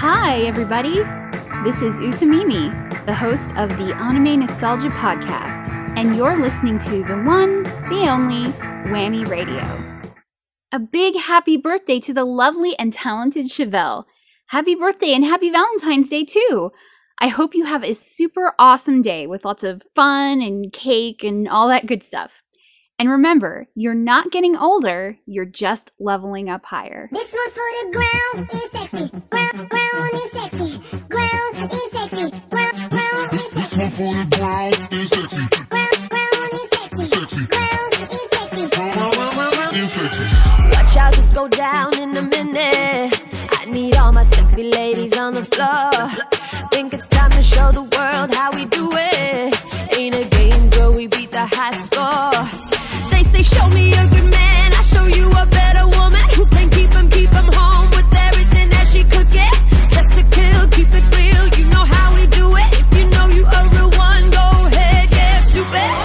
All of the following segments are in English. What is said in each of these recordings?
Hi, everybody. This is Usamimi, the host of the Anime Nostalgia Podcast, and you're listening to the one, the only, Whammy Radio. A big happy birthday to the lovely and talented Chevelle. Happy birthday and happy Valentine's Day, too. I hope you have a super awesome day with lots of fun and cake and all that good stuff. And remember, you're not getting older, you're just leveling up higher. This one for the ground is sexy. Ground is sexy. Ground is sexy. Ground is sexy. This one for the ground is sexy. Ground is sexy. Sexy. Ground is sexy. Is sexy. Watch out, this go down in a minute. I need all my sexy ladies on the floor. Think it's time to show the world how we do it. Ain't a game, girl, we beat the high score. They say show me a good man, I show you a better woman who can keep him home with everything that she could get. Just to kill, keep it real, you know how we do it. If you know you a real one, go ahead, yeah, stupid.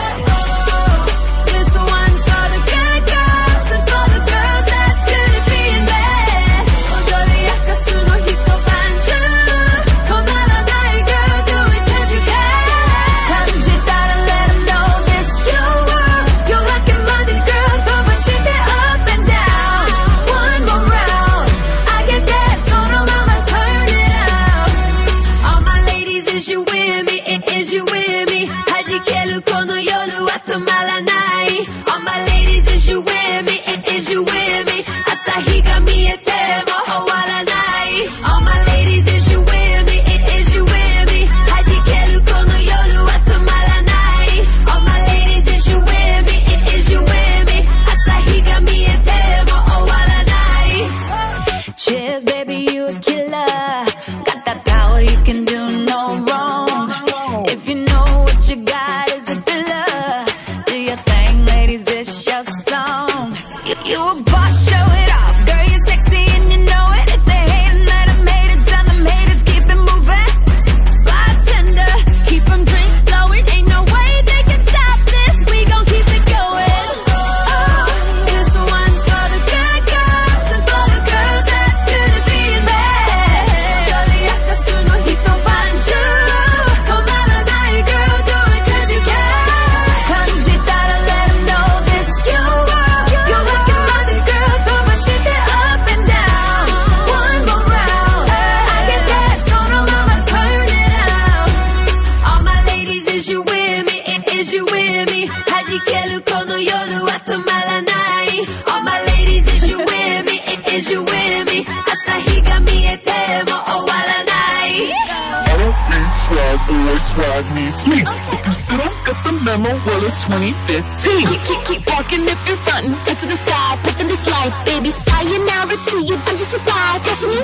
This one's for the good girls and for the girls that's good at being bad. Odori akasu no hito banju. Komara nai girl, do it 'cause you can. Cause you gotta let 'em know this your world. You're rockin' Monday, girl, throw my shit there up and down. One more round, I get that, so no mama turn it up. All my ladies, is you with me? Is you with me? Hajikeru kono yoru wa tomaranai. All my ladies, is you with me? Is you with me? Asahi ga miete mo owaranai. All my ladies, is you with me? Is you with me? Hajikeru kono yoru wa tomaranai. All my ladies, is you with me? Is you with me? Asahi ga miete mo owaranai. Cheers, baby, you a killer. Got that power, you can do no wrong. If you know what you got is a thriller. Do your thing, ladies, it's your song. You a boss, show it off. Girl, you're sexy and you know it. If they hating, let 'em hate it. Tell them haters, keep it moving. Bartender, keep 'em drinks flowing. Ain't no way they can stop this. We gon' keep it going. Oh, this one's for the good girls and for the girls that's good at being bad. Odori akasu no hito banju. Komara nai girl, do it 'cause you can. Cause you gotta let 'em know this your world. You're rockin' Monday, girl, throw my shit there up and down. One more round, I get that, so no mama turn it up. All my ladies, is you with me? Is you with me? Hajikeru kono yoru wa tomaranai. All my ladies, is you with me? Is you with me? Asahi ga miete mo owaranai. I don't think swag boy swag needs me. If you still don't get the memo, well, it's 2015. Keep walking if you're frontin', take to the sky, living this life, baby. Sayonara to you, I'm just a vibe, that's me.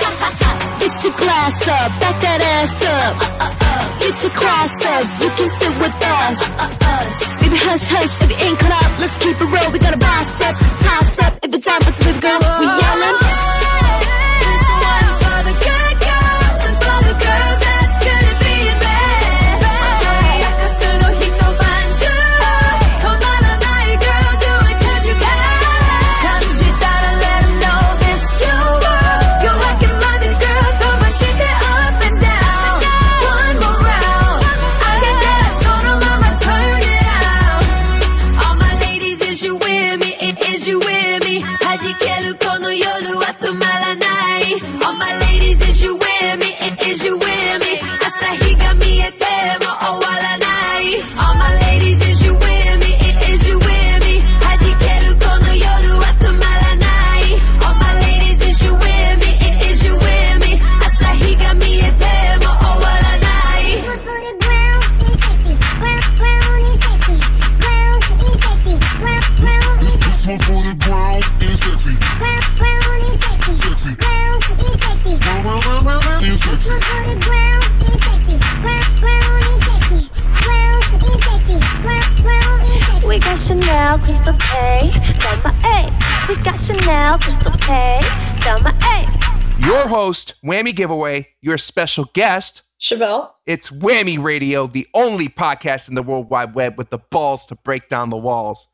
Get your glass up, back that ass up. Get your class up, you can sit with us. Baby, hush, hush, if you ain't cut up, let's keep it real. We gotta boss up, toss up, if it's time for the girl, we yellin'. This one's for the good girls and for the girls that's good at being bad. Odori akasu no hito banju. Komara nai girl, do it 'cause you can. Cause you gotta let 'em know this your world. You're rockin' Monday, girl, throw my shit there up and down. One more round, I get that, so no mama turn it out. All my ladies, is you with me? Is you with me? Hajikeru kono yoru wa tomaranai. All my ladies, is you with me? Is you with me? Asahi ga miete mo owaranai. All my ladies, is you with me? Is you with me? Hajikeru kono yoru wa tomaranai. All my ladies, is you with me? Is you with me? Asahi ga miete mo owaranai. This one for the ground is sexy. Ground is sexy. Ground is sexy. Ground is This sexy. one for the ground is sexy. Ground is sexy. Sexy. Ground is sexy. Is This sexy. one for the ground is sexy. Ground is sexy. Ground is sexy. Ground is sexy. We got Chanel, Crystal K, Thelma A. We got Chanel, Crystal K, Thelma A. Your host, Whammy Giveaway, your special guest. Chevelle. It's Whammy Radio, the only podcast in the World Wide Web with the balls to break down the walls.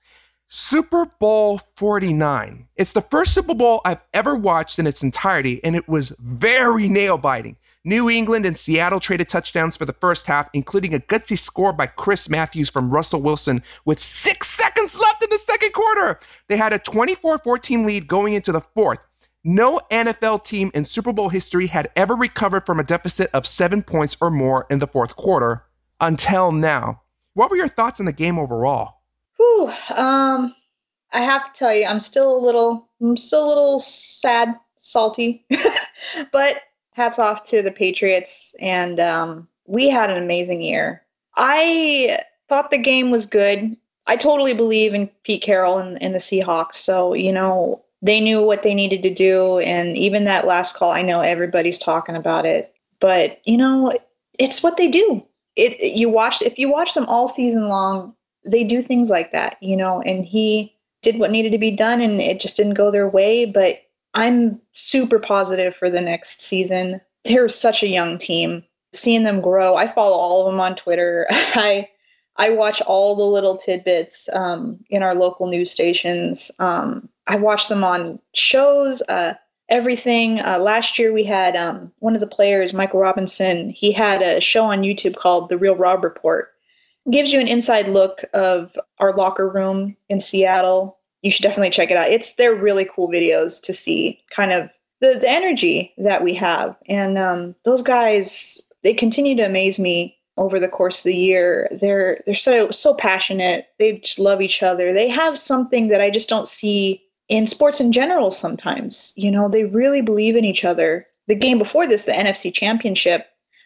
Super Bowl 49. It's the first Super Bowl I've ever watched in its entirety, and it was very nail-biting. New England and Seattle traded touchdowns for the first half, including a gutsy score by Chris Matthews from Russell Wilson with 6 seconds left in the second quarter. They had a 24-14 lead going into the fourth. No NFL team in Super Bowl history had ever recovered from a deficit of 7 points or more in the fourth quarter until now. What were your thoughts on the game overall? Whew, I have to tell you, I'm still a little sad, salty, but hats off to the Patriots, and we had an amazing year. I thought the game was good. I totally believe in Pete Carroll and the Seahawks, so, they knew what they needed to do, and even that last call, I know everybody's talking about it, but, it's what they do. If you watch them all season long, they do things like that, and he did what needed to be done, and it just didn't go their way, but I'm super positive for the next season. They're such a young team. Seeing them grow, I follow all of them on Twitter. I watch all the little tidbits in our local news stations. I watch them on shows, everything. Last year we had one of the players, Michael Robinson, he had a show on YouTube called The Real Rob Report. It gives you an inside look of our locker room in Seattle. You should definitely check it out. They're really cool videos to see kind of the energy that we have. And those guys, they continue to amaze me over the course of the year. They're so passionate. They just love each other. They have something that I just don't see in sports in general sometimes. They really believe in each other. The game before this, the NFC Championship,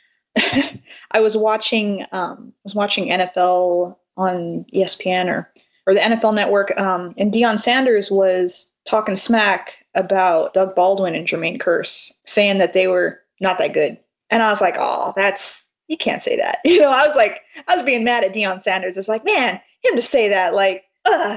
I was watching NFL on ESPN or the NFL Network, and Deion Sanders was talking smack about Doug Baldwin and Jermaine Kearse, saying that they were not that good. And I was like, oh, you can't say that. I was being mad at Deion Sanders. It's like, man, him to say that, I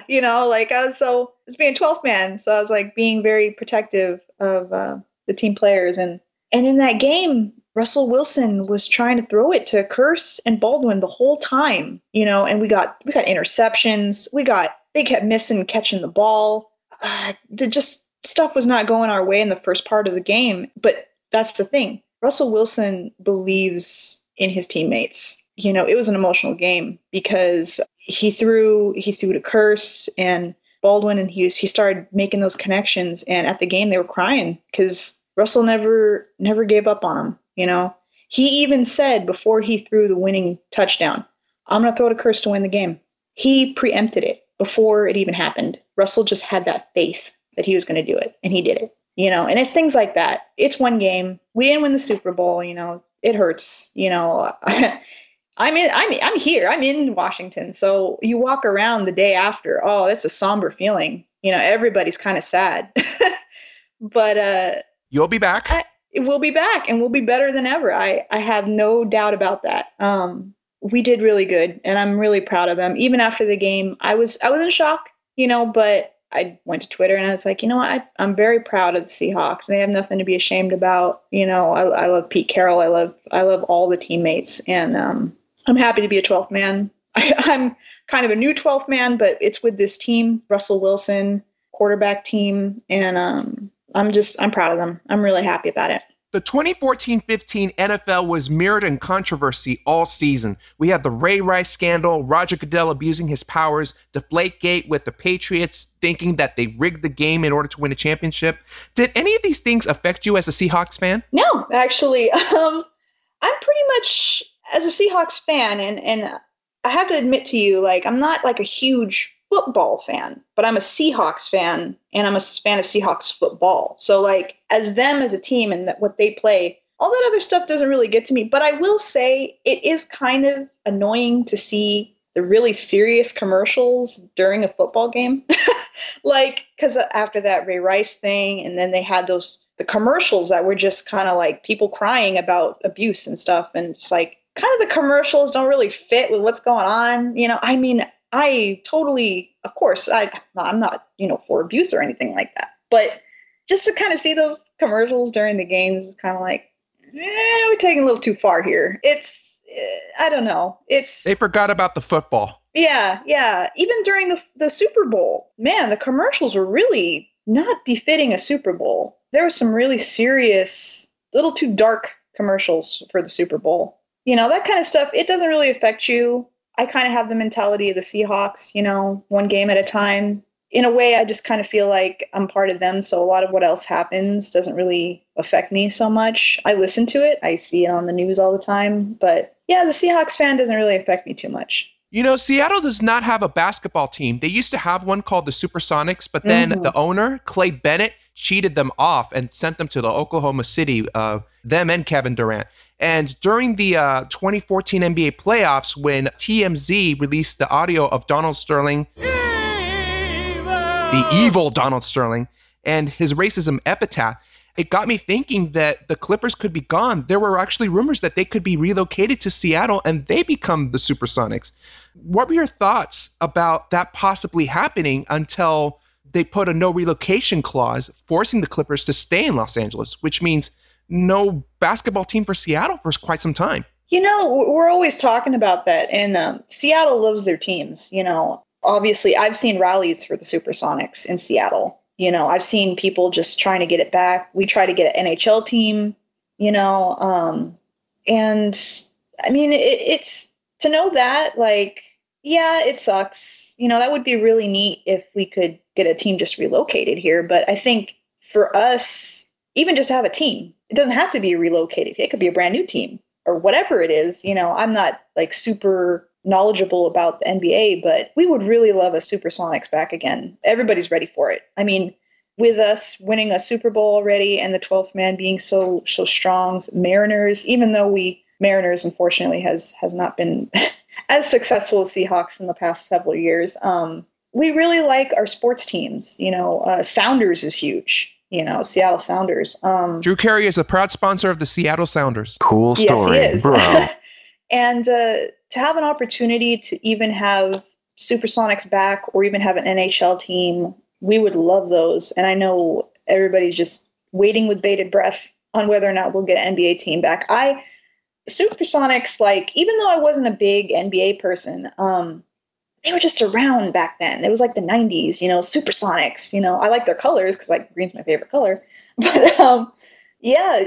was being 12th man. So I was being very protective of the team players. And in that game, Russell Wilson was trying to throw it to Kearse and Baldwin the whole time, and we got interceptions. They kept missing catching the ball. Stuff was not going our way in the first part of the game. But that's the thing. Russell Wilson believes in his teammates. It was an emotional game because he threw to Kearse and Baldwin, and he started making those connections. And at the game, they were crying because Russell never gave up on him. He even said before he threw the winning touchdown, I'm going to throw to Kearse to win the game. He preempted it before it even happened. Russell just had that faith that he was going to do it, and he did it. And it's things like that. It's one game. We didn't win the Super Bowl. It hurts. I'm here. I'm in Washington. So you walk around the day after. Oh, that's a somber feeling. Everybody's kind of sad. But you'll be back. We'll be back, and we'll be better than ever. I have no doubt about that. We did really good, and I'm really proud of them. Even after the game, I was in shock, but I went to Twitter and I was like, I'm very proud of the Seahawks. They have nothing to be ashamed about. I love Pete Carroll. I love all the teammates, and I'm happy to be a 12th man. I'm kind of a new 12th man, but it's with this team, Russell Wilson, quarterback team, and I'm proud of them. I'm really happy about it. The 2014-15 NFL was mirrored in controversy all season. We had the Ray Rice scandal, Roger Goodell abusing his powers, Deflategate with the Patriots thinking that they rigged the game in order to win a championship. Did any of these things affect you as a Seahawks fan? No, actually. I'm pretty much, as a Seahawks fan, and I have to admit to you, I'm not a huge football fan, but I'm a Seahawks fan, and I'm a fan of Seahawks football. So as them as a team and what they play, all that other stuff doesn't really get to me. But I will say it is kind of annoying to see the really serious commercials during a football game. Because after that Ray Rice thing, and then they had the commercials that were just kind of people crying about abuse and stuff. And it's kind of the commercials don't really fit with what's going on. I totally, of course, I'm not, for abuse or anything like that. But just to kind of see those commercials during the games is kind of we're taking a little too far here. I don't know. They forgot about the football. Yeah, yeah. Even during the Super Bowl, man, the commercials were really not befitting a Super Bowl. There was some really serious, little too dark commercials for the Super Bowl. That kind of stuff, it doesn't really affect you. I kind of have the mentality of the Seahawks, one game at a time. In a way, I just kind of feel like I'm part of them. So a lot of what else happens doesn't really affect me so much. I listen to it. I see it on the news all the time. But yeah, the Seahawks fan doesn't really affect me too much. Seattle does not have a basketball team. They used to have one called the Supersonics, but then the owner, Clay Bennett, cheated them off and sent them to the Oklahoma City, them and Kevin Durant. And during the 2014 NBA playoffs, when TMZ released the audio of Donald Sterling, the evil Donald Sterling, and his racism epitaph, it got me thinking that the Clippers could be gone. There were actually rumors that they could be relocated to Seattle and they become the Supersonics. What were your thoughts about that possibly happening until they put a no relocation clause forcing the Clippers to stay in Los Angeles, which means no basketball team for Seattle for quite some time? We're always talking about that, and Seattle loves their teams. Obviously, I've seen rallies for the Supersonics in Seattle. I've seen people just trying to get it back. We try to get an NHL team, and I mean, it's to know that, like, yeah, it sucks. That would be really neat if we could get a team just relocated here. But I think for us, even just to have a team, it doesn't have to be relocated. It could be a brand new team or whatever it is. I'm not like super knowledgeable about the NBA, but we would really love a Supersonics back again. Everybody's ready for it. I mean, with us winning a Super Bowl already and the 12th man being so strong, Mariners, even though Mariners unfortunately has not been as successful as Seahawks in the past several years. We really like our sports teams. Sounders is huge. Seattle Sounders. Drew Carey is a proud sponsor of the Seattle Sounders. Cool story, yes, he is. bro. And to have an opportunity to even have Supersonics back or even have an NHL team, we would love those. And I know everybody's just waiting with bated breath on whether or not we'll get an NBA team back. Supersonics, like, even though I wasn't a big NBA person, they were just around back then. It was like the 90s, Supersonics, I like their colors because like green's my favorite color. But yeah,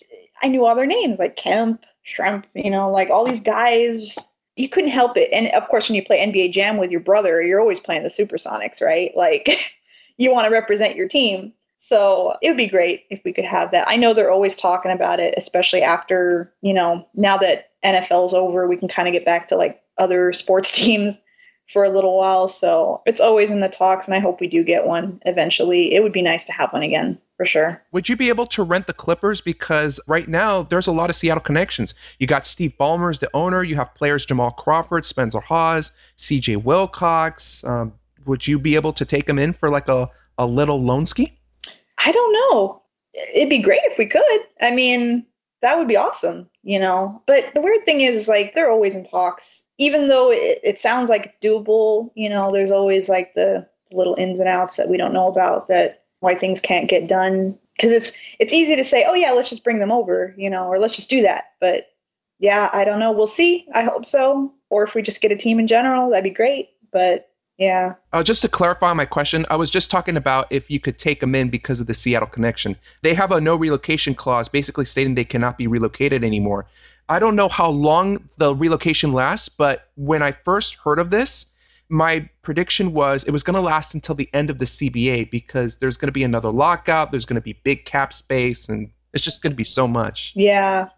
I knew all their names, like Kemp, Shrimp, like all these guys, you couldn't help it. And of course, when you play NBA Jam with your brother, you're always playing the Supersonics, right? Like you want to represent your team. So it would be great if we could have that. I know they're always talking about it, especially after, now that NFL's over, we can kind of get back to like other sports teams for a little while. So it's always in the talks, and I hope we do get one eventually. It would be nice to have one again, for sure. Would you be able to rent the Clippers? Because right now there's a lot of Seattle connections. You got Steve Ballmer as the owner. You have players Jamal Crawford, Spencer Hawes, CJ Wilcox. Would you be able to take them in for like a little loan ski? I don't know. It'd be great if we could. I mean, that would be awesome, But the weird thing is, like, they're always in talks. Even though it sounds like it's doable, there's always like the little ins and outs that we don't know about, that why things can't get done. Because it's easy to say, oh yeah, let's just bring them over, or let's just do that. But yeah, I don't know. We'll see. I hope so. Or if we just get a team in general, that'd be great. But yeah. Just to clarify my question, I was just talking about if you could take them in because of the Seattle connection. They have a no relocation clause basically stating they cannot be relocated anymore. I don't know how long the relocation lasts, but when I first heard of this, my prediction was it was going to last until the end of the CBA because there's going to be another lockout, there's going to be big cap space, and it's just going to be so much. Yeah.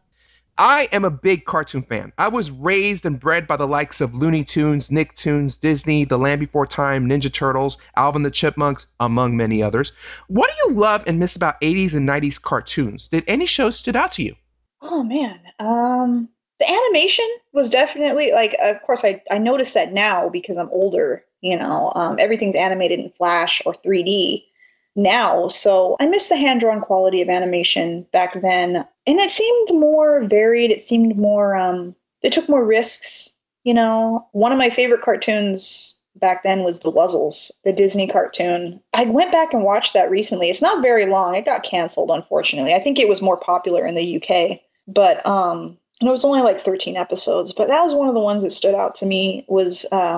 I am a big cartoon fan. I was raised and bred by the likes of Looney Tunes, Nicktoons, Disney, The Land Before Time, Ninja Turtles, Alvin the Chipmunks, among many others. What do you love and miss about 80s and 90s cartoons? Did any shows stood out to you? Oh, man. The animation was definitely, like, of course, I noticed that now because I'm older, everything's animated in Flash or 3D now. So I miss the hand-drawn quality of animation back then. And it seemed more varied. It seemed more, they took more risks, One of my favorite cartoons back then was The Wuzzles, the Disney cartoon. I went back and watched that recently. It's not very long. It got canceled, unfortunately. I think it was more popular in the UK. But and it was only like 13 episodes. But that was one of the ones that stood out to me was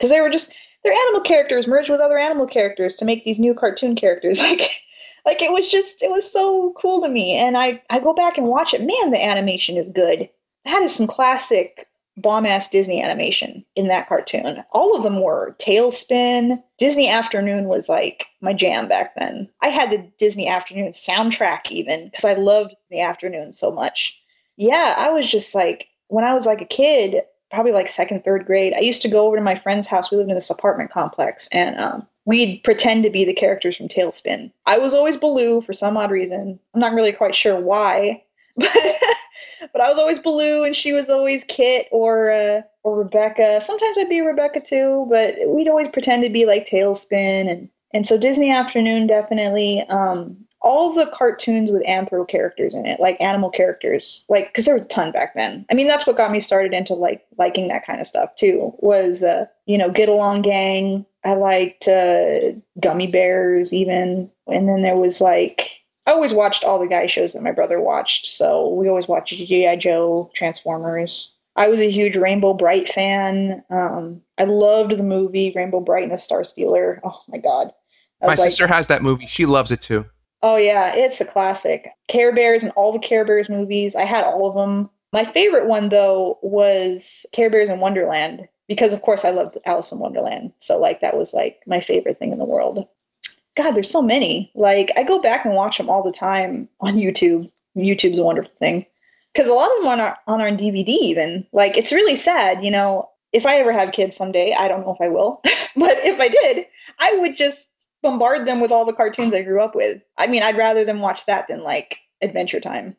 because they're animal characters merged with other animal characters to make these new cartoon characters. Like it was so cool to me. And I go back and watch it. Man, the animation is good. That is some classic bomb ass Disney animation in that cartoon. All of them were. Tailspin, Disney Afternoon was like my jam back then. I had the Disney Afternoon soundtrack even because I loved the Afternoon so much. Yeah, I was just like, when I was like a kid, probably like second, third grade, I used to go over to my friend's house. We lived in this apartment complex, and we'd pretend to be the characters from Tailspin. I was always Baloo for some odd reason. I'm not really quite sure why, but I was always Baloo, and she was always Kit or Rebecca. Sometimes I'd be Rebecca too, but we'd always pretend to be like Tailspin, and so Disney Afternoon definitely. All the cartoons with anthro characters in it, like animal characters, like, because there was a ton back then. I mean, that's what got me started into like liking that kind of stuff too. Was Get Along Gang. I liked Gummy Bears even, and then there was like, I always watched all the guy shows that my brother watched. So we always watched G.I. Joe, Transformers. I was a huge Rainbow Bright fan. I loved the movie Rainbow Bright and the Star Stealer. Oh my God. My sister has that movie. She loves it too. Oh yeah, it's a classic. Care Bears and all the Care Bears movies. I had all of them. My favorite one though was Care Bears in Wonderland because of course I loved Alice in Wonderland. So like that was like my favorite thing in the world. God, there's so many. Like I go back and watch them all the time on YouTube. YouTube's a wonderful thing because a lot of them are on our DVD even. Like it's really sad, if I ever have kids someday, I don't know if I will, but if I did, I would just bombard them with all the cartoons I grew up with. I mean, I'd rather them watch that than like Adventure Time.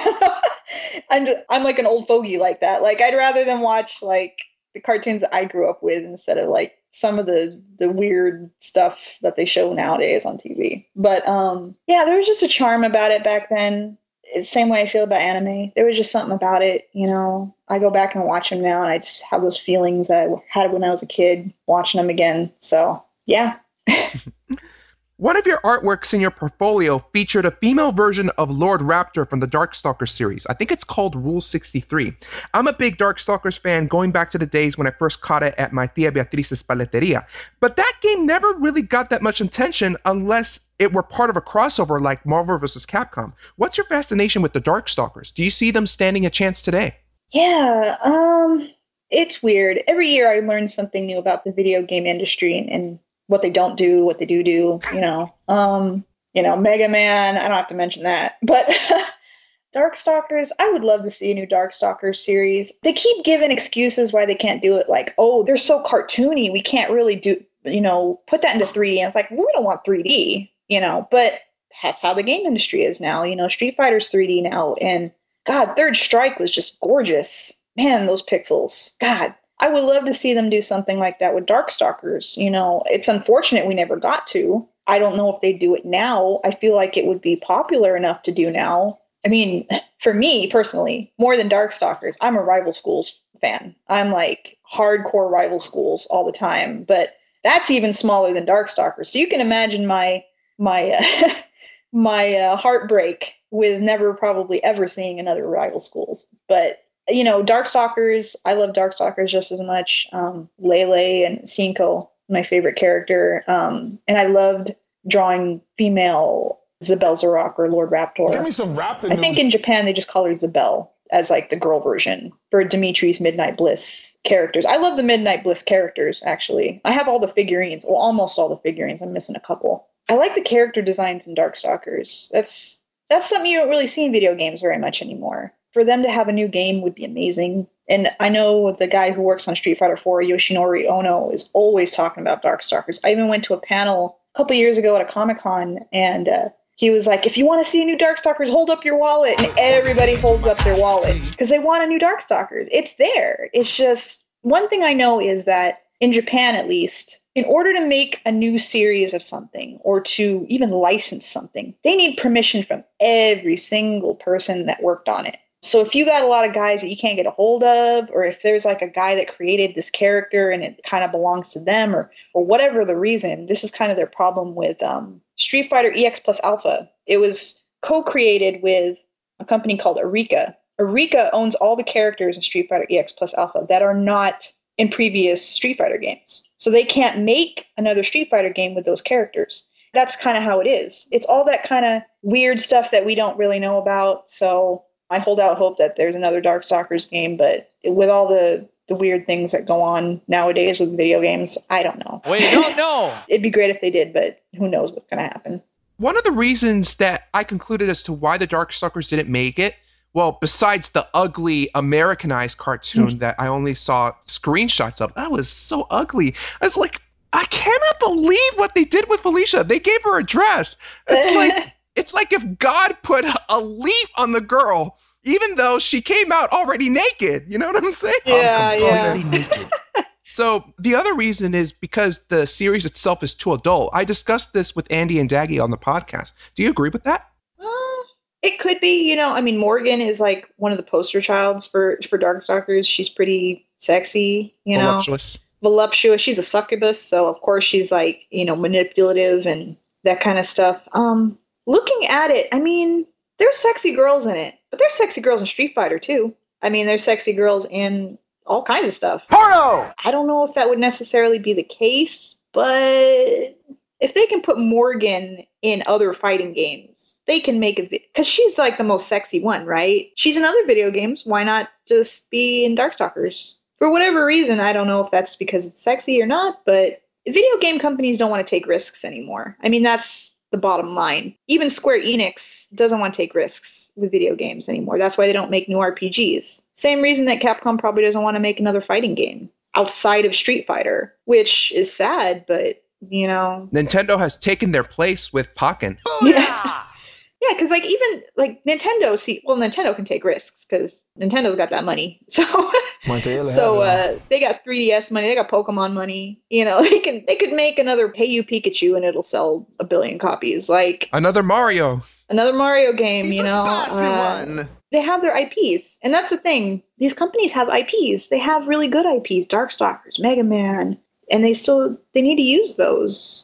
I'm like an old fogey like that. Like I'd rather them watch like the cartoons that I grew up with instead of like some of the weird stuff that they show nowadays on TV. But yeah, there was just a charm about it back then. It's the same way I feel about anime. There was just something about it, I go back and watch them now and I just have those feelings that I had when I was a kid watching them again. So yeah. One of your artworks in your portfolio featured a female version of Lord Raptor from the Darkstalkers series. I think it's called Rule 63. I'm a big Darkstalkers fan going back to the days when I first caught it at my Tia Beatrice's paleteria. But that game never really got that much attention unless it were part of a crossover like Marvel vs. Capcom. What's your fascination with the Darkstalkers? Do you see them standing a chance today? Yeah, it's weird. Every year I learn something new about the video game industry and what they don't do, what they do, Mega Man, I don't have to mention that. But Darkstalkers, I would love to see a new Darkstalkers series. They keep giving excuses why they can't do it, like, oh, they're so cartoony, we can't really do, put that into 3D. And it's like, we don't want 3D, but that's how the game industry is now. Street Fighter's 3D now. And God, Third Strike was just gorgeous. Man, those pixels. God. I would love to see them do something like that with Darkstalkers. It's unfortunate we never got to. I don't know if they do it now. I feel like it would be popular enough to do now. I mean, for me personally, more than Darkstalkers, I'm a Rival Schools fan. I'm like hardcore Rival Schools all the time, but that's even smaller than Darkstalkers. So you can imagine my heartbreak with never probably ever seeing another Rival Schools. But Darkstalkers, I love Darkstalkers just as much. Lele and Cinco, my favorite character. And I loved drawing female Zabel Zarok or Lord Raptor. Give me some Raptor I think in Japan they just call her Zabel as like the girl version for Dimitri's Midnight Bliss characters. I love the Midnight Bliss characters, actually. I have all the figurines, well, almost all the figurines. I'm missing a couple. I like the character designs in Darkstalkers. That's something you don't really see in video games very much anymore. For them to have a new game would be amazing. And I know the guy who works on Street Fighter 4, Yoshinori Ono, is always talking about Darkstalkers. I even went to a panel a couple years ago at a Comic-Con, and he was like, if you want to see a new Darkstalkers, hold up your wallet. And everybody holds up their wallet because they want a new Darkstalkers. It's there. It's just, one thing I know is that in Japan, at least, in order to make a new series of something or to even license something, they need permission from every single person that worked on it. So if you got a lot of guys that you can't get a hold of, or if there's like a guy that created this character and it kind of belongs to them, or whatever the reason, this is kind of their problem with Street Fighter EX plus Alpha. It was co-created with a company called Arika. Arika owns all the characters in Street Fighter EX plus Alpha that are not in previous Street Fighter games. So they can't make another Street Fighter game with those characters. That's kind of how it is. It's all that kind of weird stuff that we don't really know about. So I hold out hope that there's another Darkstalkers game, but with all the weird things that go on nowadays with video games, I don't know. Wait, don't know. It'd be great if they did, but who knows what's going to happen. One of the reasons that I concluded as to why the Darkstalkers didn't make it, well, besides the ugly Americanized cartoon that I only saw screenshots of, that was so ugly. I was like, I cannot believe what they did with Felicia. They gave her a dress. It's like if God put a leaf on the girl, even though she came out already naked. You know what I'm saying? Yeah. Naked. So the other reason is because the series itself is too adult. I discussed this with Andy and Daggy on the podcast. Do you agree with that? It could be, Morgan is like one of the poster childs for Darkstalkers. She's pretty sexy, voluptuous. She's a succubus, so of course she's like, manipulative and that kind of stuff. Looking at it, there's sexy girls in it, but there's sexy girls in Street Fighter too. There's sexy girls in all kinds of stuff. Porno! I don't know if that would necessarily be the case, but if they can put Morgan in other fighting games, they can make it, because she's like the most sexy one, right? She's in other video games. Why not just be in Darkstalkers? For whatever reason, I don't know if that's because it's sexy or not, but video game companies don't want to take risks anymore. That's the bottom line. Even Square Enix doesn't want to take risks with video games anymore. That's why they don't make new RPGs. Same reason that Capcom probably doesn't want to make another fighting game outside of Street Fighter, which is sad, but, Nintendo has taken their place with Pokken. Yeah. Yeah, because Nintendo can take risks because Nintendo's got that money. So they got 3DS money, they got Pokemon money. They could make another Hey You Pikachu and it'll sell 1 billion copies. Like another Mario game. They have their IPs, and that's the thing. These companies have IPs. They have really good IPs, Darkstalkers, Mega Man, and they need to use those.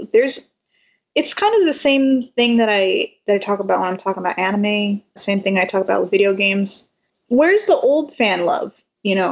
It's kind of the same thing that I talk about when I'm talking about anime. Same thing I talk about with video games. Where's the old fan love?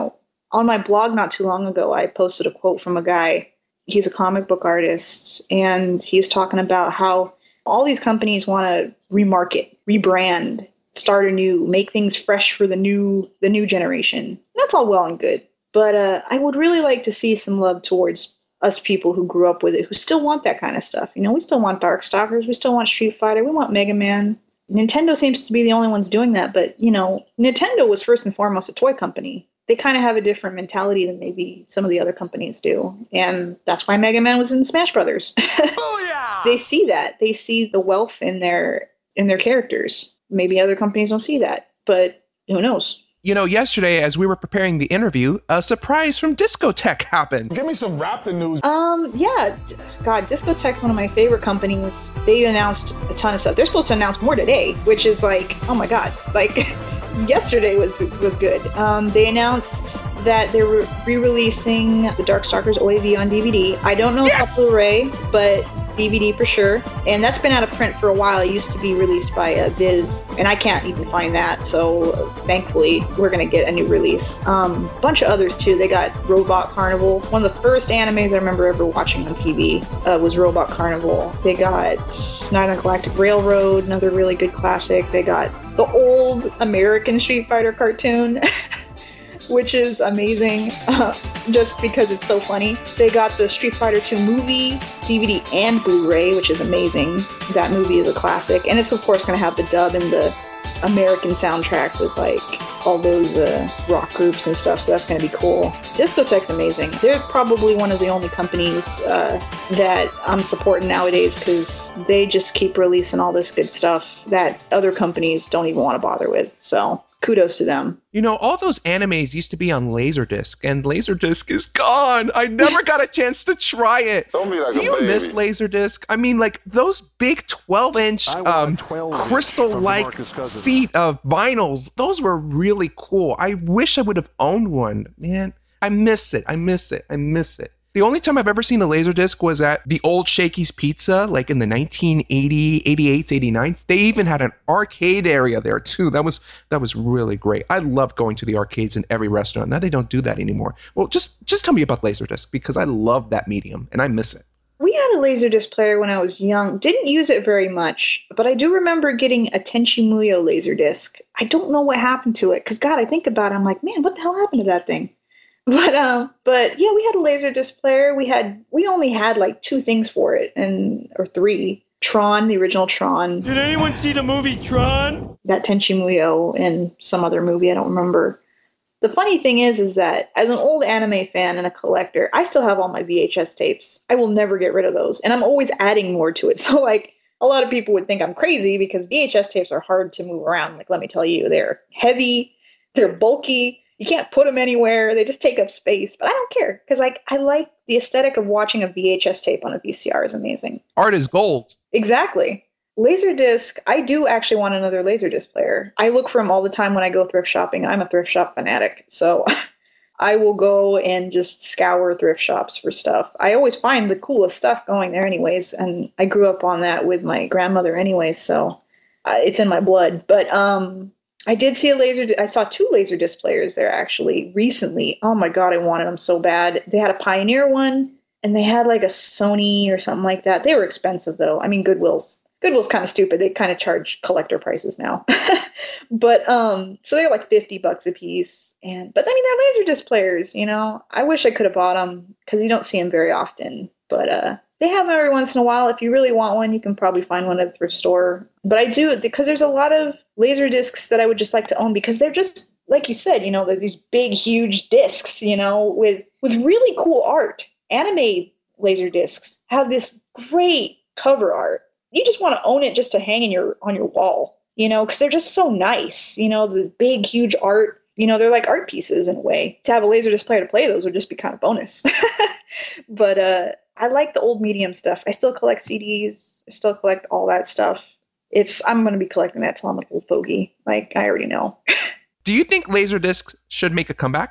On my blog not too long ago, I posted a quote from a guy. He's a comic book artist, and he was talking about how all these companies want to remarket, rebrand, start anew, make things fresh for the new generation. That's all well and good, but I would really like to see some love towards us people who grew up with it, who still want that kind of stuff. We still want Darkstalkers, we still want Street Fighter, we want Mega Man. Nintendo seems to be the only ones doing that, but, Nintendo was first and foremost a toy company. They kind of have a different mentality than maybe some of the other companies do, and that's why Mega Man was in Smash Brothers. They see that. They see the wealth in their characters. Maybe other companies don't see that, but who knows? Yesterday, as we were preparing the interview, a surprise from Discotech happened. Give me some Raptor news. Yeah. God, Discotech's one of my favorite companies. They announced a ton of stuff. They're supposed to announce more today, which is like, oh my God. Like, yesterday was good. They announced that they're re-releasing the Darkstalkers OAV on DVD. I don't know about Blu-ray, but DVD for sure. And that's been out of print for a while. It used to be released by Viz, and I can't even find that. So thankfully, we're going to get a new release. Bunch of others too. They got Robot Carnival. One of the first animes I remember ever watching on TV was Robot Carnival. They got Night on the Galactic Railroad, another really good classic. They got the old American Street Fighter cartoon, which is amazing. Just because it's so funny. They got the Street Fighter 2 movie, DVD and Blu-ray, which is amazing. That movie is a classic. And it's of course going to have the dub and the American soundtrack with like all those rock groups and stuff, so that's going to be cool. Discotech's amazing. They're probably one of the only companies that I'm supporting nowadays because they just keep releasing all this good stuff that other companies don't even want to bother with. So kudos to them. All those animes used to be on Laserdisc, and Laserdisc is gone. I never got a chance to try it. Don't be like Do you miss Laserdisc? Like those big 12-inch crystal-like seat of vinyls, those were really cool. I wish I would have owned one. Man, I miss it. The only time I've ever seen a Laserdisc was at the old Shakey's Pizza, like in the 1980, 88s, 89s. They even had an arcade area there too. That was really great. I love going to the arcades in every restaurant. Now they don't do that anymore. Well, just tell me about Laserdisc, because I love that medium and I miss it. We had a Laserdisc player when I was young. Didn't use it very much, but I do remember getting a Tenchi Muyo Laserdisc. I don't know what happened to it, because God, I think about it, I'm like, man, what the hell happened to that thing? But yeah, we had a Laserdisc player. We only had like 2 things for it, or 3. Tron, the original Tron. Did anyone see the movie Tron? That Tenchi Muyo and some other movie, I don't remember. The funny thing is that as an old anime fan and a collector, I still have all my VHS tapes. I will never get rid of those. And I'm always adding more to it. So like a lot of people would think I'm crazy because VHS tapes are hard to move around. Like, let me tell you, they're heavy, they're bulky. You can't put them anywhere. They just take up space. But I don't care, because like I like the aesthetic of watching a VHS tape on a VCR is amazing. Art is gold. Exactly. Laserdisc, I do actually want another Laserdisc player. I look for them all the time when I go thrift shopping. I'm a thrift shop fanatic, so I will go and just scour thrift shops for stuff. I always find the coolest stuff going there anyways, and I grew up on that with my grandmother anyways, so it's in my blood. But I did see I saw 2 Laserdisc players there actually recently. Oh my God, I wanted them so bad. They had a Pioneer one, and they had like a Sony or something like that. They were expensive though. I mean, Goodwill's kind of stupid. They kind of charge collector prices now. But so they're like $50 a piece. But I mean, they're Laserdisc players, you know. I wish I could have bought them, because you don't see them very often. But they have them every once in a while. If you really want one, you can probably find one at the thrift store. But I do, because there's a lot of Laserdiscs that I would just like to own, because they're just, like you said, you know, they're these big, huge discs, you know, with really cool art. Anime Laserdiscs have this great cover art. You just want to own it just to hang on your wall, you know, because they're just so nice. You know, the big, huge art, you know, they're like art pieces in a way. To have a Laserdisc player to play those would just be kind of bonus. But I like the old medium stuff. I still collect CDs. I still collect all that stuff. I'm going to be collecting that till I'm an old fogey. Like, I already know. Do you think Laserdiscs should make a comeback?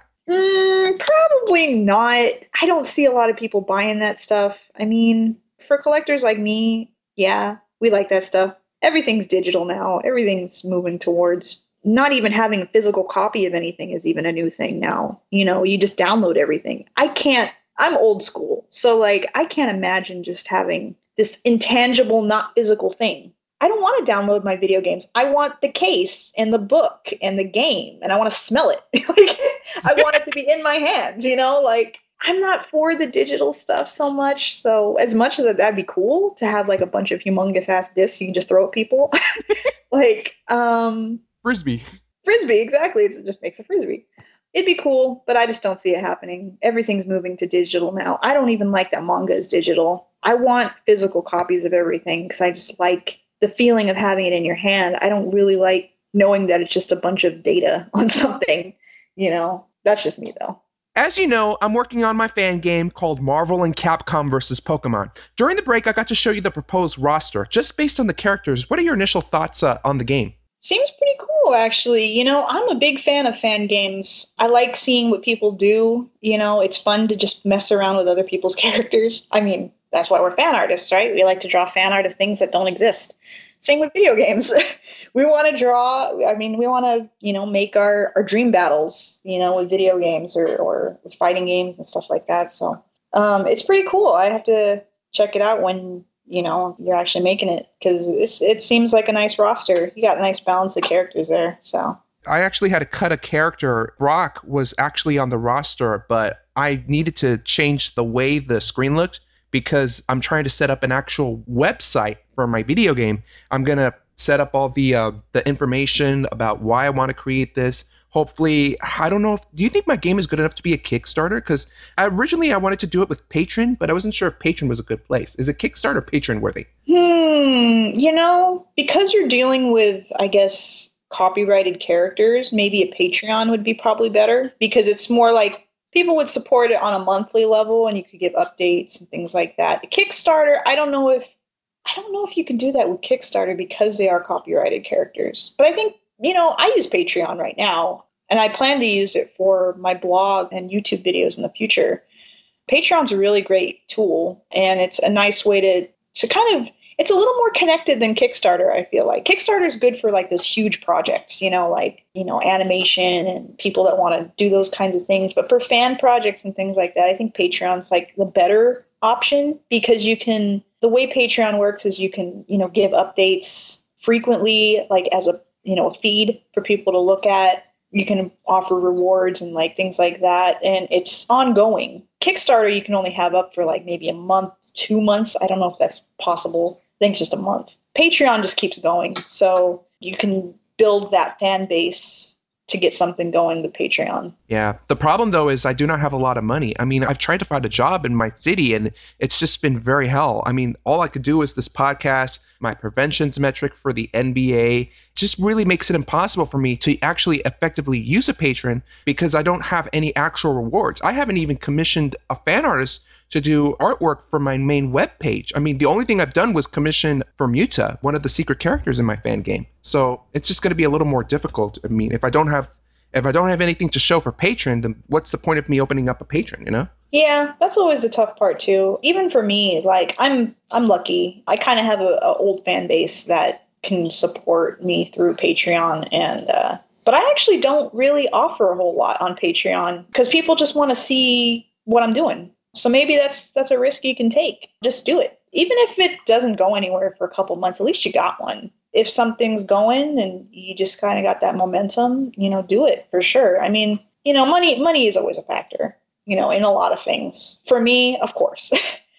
Probably not. I don't see a lot of people buying that stuff. I mean, for collectors like me, yeah, we like that stuff. Everything's digital now. Everything's moving towards not even having a physical copy of anything is even a new thing now. You know, you just download everything. I'm old school. So like, I can't imagine just having this intangible, not physical thing. I don't want to download my video games. I want the case and the book and the game, and I want to smell it. Like, I want it to be in my hands, you know, like, I'm not for the digital stuff so much. So as much as that'd be cool to have like a bunch of humongous ass discs you can just throw at people. Like, Frisbee, exactly. It just makes a Frisbee. It'd be cool, but I just don't see it happening. Everything's moving to digital now. I don't even like that manga is digital. I want physical copies of everything, because I just like the feeling of having it in your hand. I don't really like knowing that it's just a bunch of data on something, you know. That's just me though. As you know, I'm working on my fan game called Marvel and Capcom vs. Pokemon. During the break, I got to show you the proposed roster. Just based on the characters, what are your initial thoughts on the game? Seems pretty cool, actually. You know, I'm a big fan of fan games. I like seeing what people do. You know, it's fun to just mess around with other people's characters. I mean, that's why we're fan artists, right? We like to draw fan art of things that don't exist. Same with video games. We want to you know, make our dream battles, you know, with video games or with fighting games and stuff like that. So it's pretty cool. I have to check it out when, you know, you're actually making it, because it seems like a nice roster. You got a nice balance of characters there. So I actually had to cut a character. Brock was actually on the roster, but I needed to change the way the screen looked, because I'm trying to set up an actual website for my video game. I'm going to set up all the information about why I want to create this. Hopefully, I don't know do you think my game is good enough to be a Kickstarter? Because originally I wanted to do it with Patreon, but I wasn't sure if Patreon was a good place. Is it Kickstarter or Patreon worthy? You know, because you're dealing with, I guess, copyrighted characters, maybe a Patreon would be probably better, because it's more like people would support it on a monthly level and you could give updates and things like that. A Kickstarter, I don't know if you can do that with Kickstarter, because they are copyrighted characters. But I think, you know, I use Patreon right now, and I plan to use it for my blog and YouTube videos in the future. Patreon's a really great tool, and it's a nice way to kind of, it's a little more connected than Kickstarter, I feel like. Kickstarter is good for like those huge projects, animation and people that want to do those kinds of things. But for fan projects and things like that, I think Patreon's like the better option, because the way Patreon works is you can, give updates frequently, like as a feed for people to look at. You can offer rewards and like things like that. And it's ongoing. Kickstarter, you can only have up for like maybe a month, 2 months. I don't know if that's possible. I think it's just a month. Patreon just keeps going. So you can build that fan base to get something going with Patreon. Yeah. The problem, though, is I do not have a lot of money. I mean, I've tried to find a job in my city, and it's just been very hell. I mean, all I could do is this podcast, my preventions metric for the NBA. Just really makes it impossible for me to actually effectively use a patron because I don't have any actual rewards. I haven't even commissioned a fan artist to do artwork for my main webpage. I mean, the only thing I've done was commission for Muta, one of the secret characters in my fan game. So it's just going to be a little more difficult. I mean, if I don't have anything to show for Patreon, then what's the point of me opening up a Patreon, Yeah, that's always the tough part too. Even for me, like I'm lucky. I kind of have a old fan base that can support me through Patreon, and but I actually don't really offer a whole lot on Patreon because people just want to see what I'm doing. So maybe that's a risk you can take. Just do it. Even if it doesn't go anywhere for a couple months, at least you got one. If something's going and you just kind of got that momentum, do it for sure. I mean, money is always a factor, in a lot of things. For me, of course.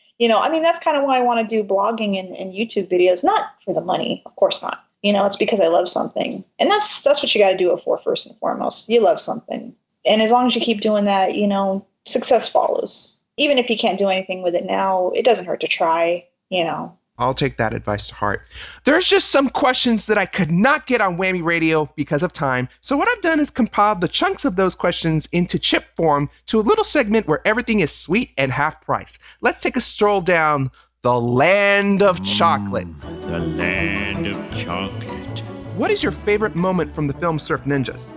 I mean, that's kind of why I want to do blogging and YouTube videos, not for the money. Of course not. It's because I love something. And that's what you got to do it for first and foremost. You love something. And as long as you keep doing that, success follows. Even if you can't do anything with it now, it doesn't hurt to try, I'll take that advice to heart. There's just some questions that I could not get on Whammy Radio because of time. So what I've done is compiled the chunks of those questions into chip form to a little segment where everything is sweet and half price. Let's take a stroll down the land of chocolate. The land of chocolate. What is your favorite moment from the film Surf Ninjas?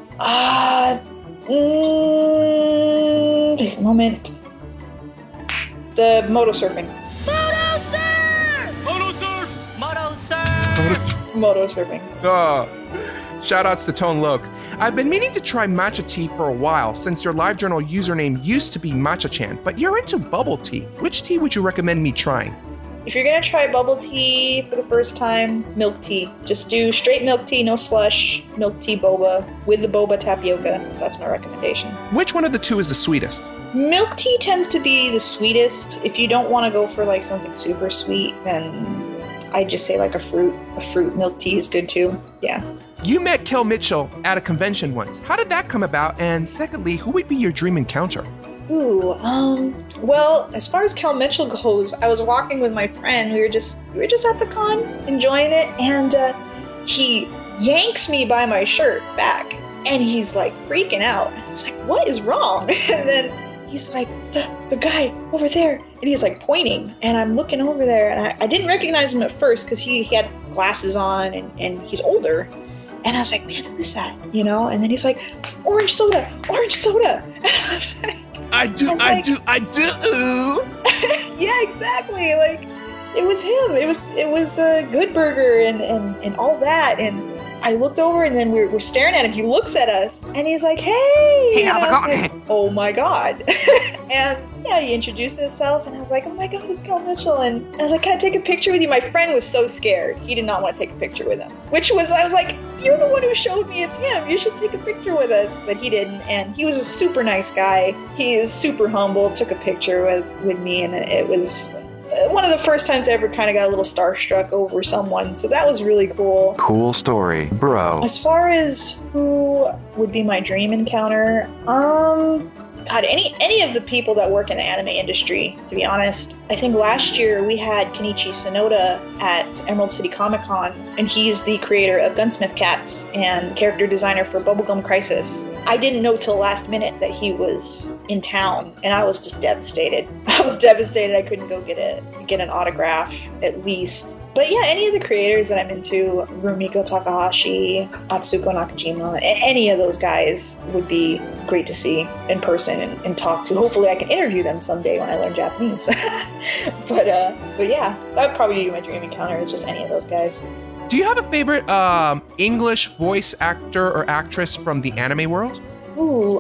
Favorite moment. The moto surfing. Moto surf! Moto surf! Moto surf! Moto surfing. Shout outs to Tone Loc. I've been meaning to try matcha tea for a while since your LiveJournal username used to be Matcha-chan, but you're into bubble tea. Which tea would you recommend me trying? If you're going to try bubble tea for the first time, milk tea. Just do straight milk tea, no slush, milk tea boba, with the boba tapioca. That's my recommendation. Which one of the two is the sweetest? Milk tea tends to be the sweetest. If you don't want to go for like something super sweet, then I'd just say like a fruit milk tea is good too. Yeah. You met Kel Mitchell at a convention once. How did that come about? And secondly, who would be your dream encounter? Well, as far as Kel Mitchell goes, I was walking with my friend. We were just at the con, enjoying it, and he yanks me by my shirt back, and he's like freaking out. And I was like, "What is wrong?" And then he's like, "The guy over there," and he's like pointing, and I'm looking over there, and I didn't recognize him at first because he had glasses on, and he's older. And I was like, "Man, who is that?" And then he's like, orange soda. And I was like, I do. Yeah, exactly. Like, it was him. It was Good Burger and all that. And I looked over, and then we're staring at him. He looks at us, and he's like, "Hey!" Hey, how's it going? Like, "Oh my God!" And yeah, he introduced himself, and I was like, "Oh my God, it's Kel Mitchell!" And I was like, "Can I take a picture with you?" My friend was so scared; he did not want to take a picture with him. I was like, "You're the one who showed me it's him. You should take a picture with us." But he didn't, and he was a super nice guy. He was super humble. Took a picture with me, and it was one of the first times I ever kind of got a little starstruck over someone, so that was really cool. Cool story, bro. As far as who would be my dream encounter, God, any of the people that work in the anime industry, to be honest. I think last year we had Kenichi Sonoda at Emerald City Comic Con, and he's the creator of Gunsmith Cats and character designer for Bubblegum Crisis. I didn't know till last minute that he was in town, and I was just devastated. I I was devastated I couldn't go get an autograph at least. But yeah, any of the creators that I'm into, Rumiko Takahashi, Atsuko Nakajima, any of those guys would be great to see in person and talk to. Hopefully I can interview them someday when I learn Japanese. but yeah, that would probably be my dream encounter, is just any of those guys. Do you have a favorite English voice actor or actress from the anime world? Ooh,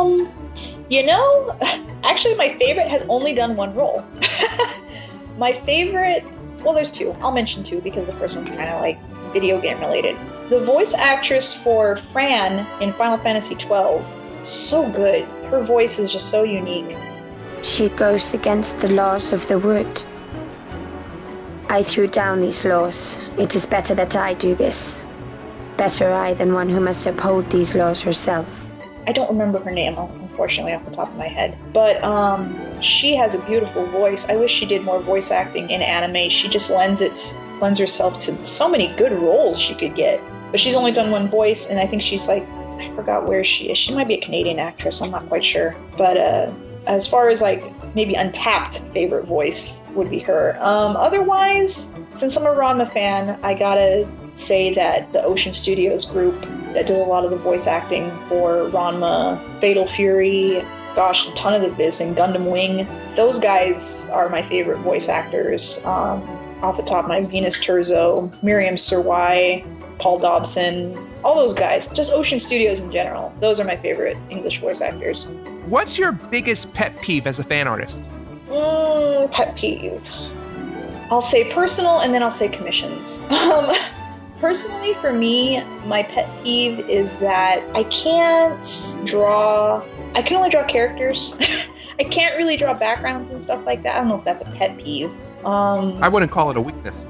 actually my favorite has only done one role. My favorite, well, there's two. I'll mention two because the first one's kind of like video game related. The voice actress for Fran in Final Fantasy XII, so good. Her voice is just so unique. She goes against the laws of the wood. I threw down these laws. It is better that I do this. Better I than one who must uphold these laws herself. I don't remember her name, unfortunately, off the top of my head. But she has a beautiful voice. I wish she did more voice acting in anime. She just lends herself to so many good roles she could get. But she's only done one voice, and I think she's like, I forgot where she is. She might be a Canadian actress. I'm not quite sure. But as far as like maybe untapped favorite voice would be her. Otherwise, since I'm a Ranma fan, I gotta say that the Ocean Studios group that does a lot of the voice acting for Ranma, Fatal Fury, gosh, a ton of the Viz and Gundam Wing, those guys are my favorite voice actors. Off the top of my Venus Terzo, Miriam Surwai, Paul Dobson, all those guys, just Ocean Studios in general. Those are my favorite English voice actors. What's your biggest pet peeve as a fan artist? Pet peeve. I'll say personal and then I'll say commissions. Personally, for me, my pet peeve is that I can only draw characters. I can't really draw backgrounds and stuff like that. I don't know if that's a pet peeve. I wouldn't call it a weakness.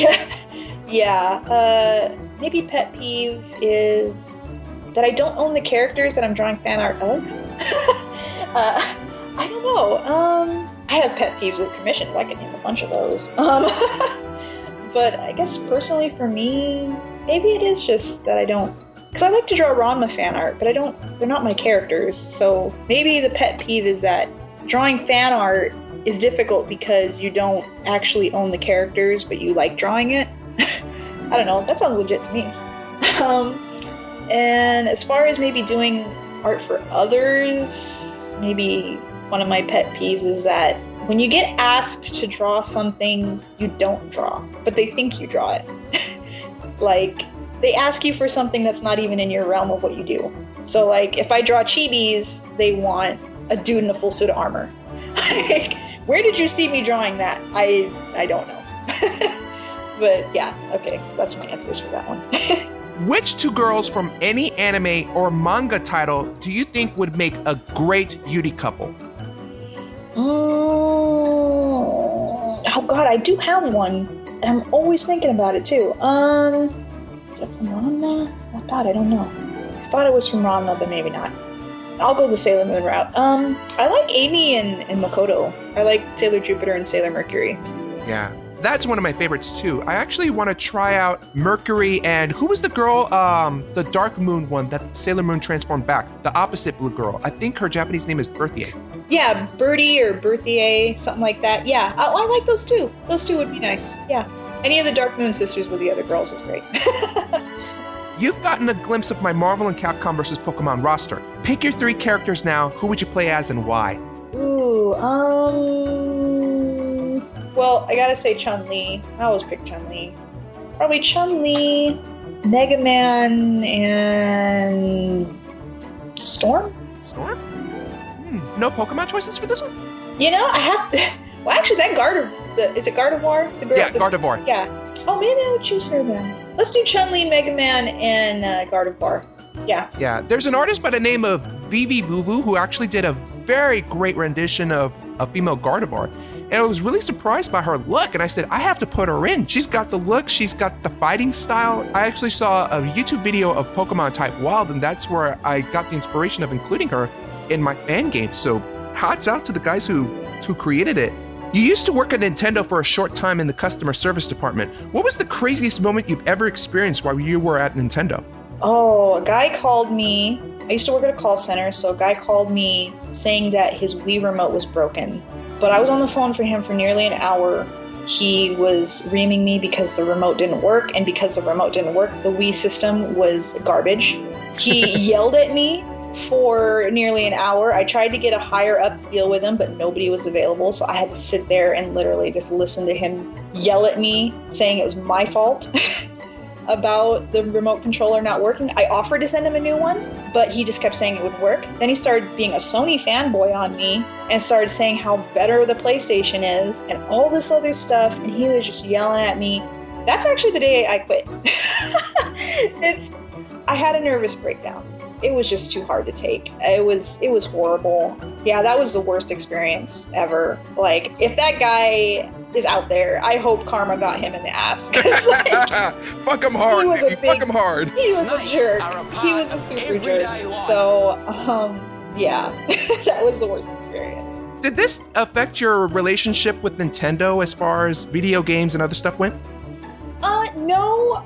Yeah. Maybe pet peeve is that I don't own the characters that I'm drawing fan art of. I don't know. I have pet peeves with commissions. I can name a bunch of those. But I guess personally for me, maybe it is just that I don't, because I like to draw Ranma fan art, but they're not my characters. So maybe the pet peeve is that drawing fan art is difficult because you don't actually own the characters, but you like drawing it. I don't know, that sounds legit to me. And as far as maybe doing art for others, maybe one of my pet peeves is that when you get asked to draw something you don't draw, but they think you draw it. Like, they ask you for something that's not even in your realm of what you do. So, like, if I draw chibis, they want a dude in a full suit of armor. Like, where did you see me drawing that? I don't know. But, yeah, okay, that's my answers for that one. Which two girls from any anime or manga title do you think would make a great Yuri couple? Oh god, I do have one. And I'm always thinking about it too. Is it from Ranma? Oh god, I don't know. I thought it was from Ranma, but maybe not. I'll go the Sailor Moon route. I like Amy and Makoto. I like Sailor Jupiter and Sailor Mercury. Yeah, that's one of my favorites too. I actually want to try out Mercury and who was the girl, the Dark Moon one that Sailor Moon transformed back? The opposite blue girl. I think her Japanese name is Berthier. Yeah, Bertie or Berthier, something like that. Yeah, I like those two. Those two would be nice. Yeah. Any of the Dark Moon sisters with the other girls is great. You've gotten a glimpse of my Marvel and Capcom vs. Pokemon roster. Pick your 3 characters now. Who would you play as and why? Ooh, well, I gotta say Chun-Li. I always pick Chun-Li. Probably Chun-Li, Mega Man, and Storm? Storm? No Pokemon choices for this one? You know, I have to... Well, actually, that is it Gardevoir? Gardevoir. Yeah. Oh, maybe I would choose her then. Let's do Chun-Li, Mega Man, and Gardevoir. Yeah. Yeah. There's an artist by the name of Vivi Vuvu who actually did a very great rendition of a female Gardevoir. And I was really surprised by her look. And I said, I have to put her in. She's got the look. She's got the fighting style. I actually saw a YouTube video of Pokemon Type Wild, and that's where I got the inspiration of including her in my fan game. So hats out to the guys who created it. You used to work at Nintendo for a short time in the customer service department. What was the craziest moment you've ever experienced while you were at Nintendo? Oh, a guy called me. I used to work at a call center, so a guy called me saying that his Wii remote was broken. But I was on the phone for him for nearly an hour. He was reaming me because the remote didn't work, and because the remote didn't work, the Wii system was garbage. He yelled at me for nearly an hour. I tried to get a higher up to deal with him, but nobody was available, so I had to sit there and literally just listen to him yell at me, saying it was my fault about the remote controller not working. I offered to send him a new one, but he just kept saying it wouldn't work. Then he started being a Sony fanboy on me and started saying how better the PlayStation is and all this other stuff, and he was just yelling at me. That's actually the day I quit. I had a nervous breakdown. It was just too hard to take. It was horrible. Yeah, that was the worst experience ever. Like, if that guy is out there, I hope karma got him in the ass. Like, fuck him hard. Fuck him hard. He was a jerk. He was a super jerk. So, yeah, that was the worst experience. Did this affect your relationship with Nintendo as far as video games and other stuff went? No.